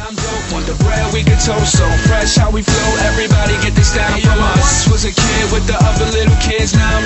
I'm dope. Want the bread, we can toast. So fresh how we flow. Everybody get this down from us. Was a kid with the other little kids now.